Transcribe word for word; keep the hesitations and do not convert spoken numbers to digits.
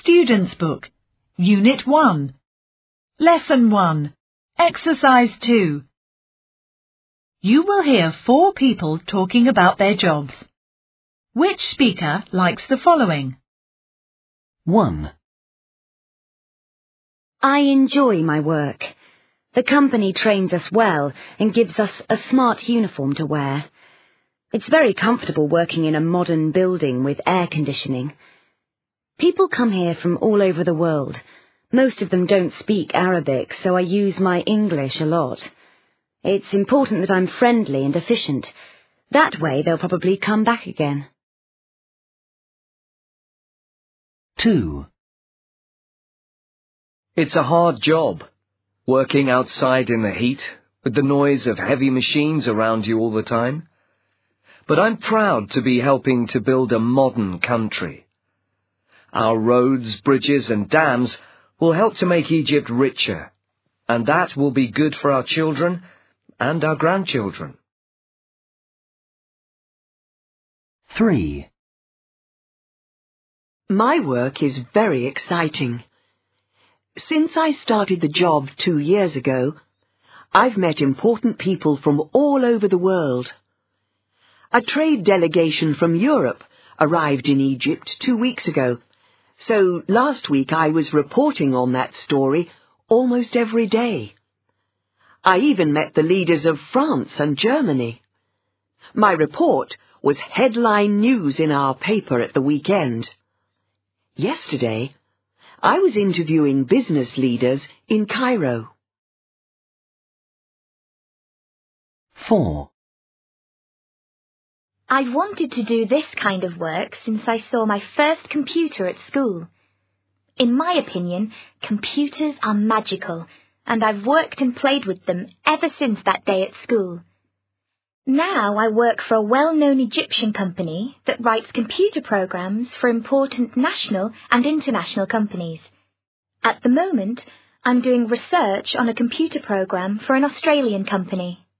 Students' Book, Unit one, Lesson one, Exercise two. You will hear four people talking about their jobs. Which speaker likes the following? one. I enjoy my work. The company trains us well and gives us a smart uniform to wear. It's very comfortable working in a modern building with air conditioning. People come here from all over the world. Most of them don't speak Arabic, so I use my English a lot. It's important that I'm friendly and efficient. That way they'll probably come back again. two. It's a hard job, working outside in the heat with the noise of heavy machines around you all the time. But I'm proud to be helping to build a modern country. Our roads, bridges and dams will help to make Egypt richer, and that will be good for our children and our grandchildren. three. My work is very exciting. Since I started the job two years ago, I've met important people from all over the world. A trade delegation from Europe arrived in Egypt two weeks ago, so last week I was reporting on that story almost every day. I even met the leaders of France and Germany. My report was headline news in our paper at the weekend. Yesterday, I was interviewing business leaders in Cairo. four. I've wanted to do this kind of work since I saw my first computer at school. In my opinion, computers are magical, and I've worked and played with them ever since that day at school. Now I work for a well-known Egyptian company that writes computer programs for important national and international companies. At the moment, I'm doing research on a computer program for an Australian company.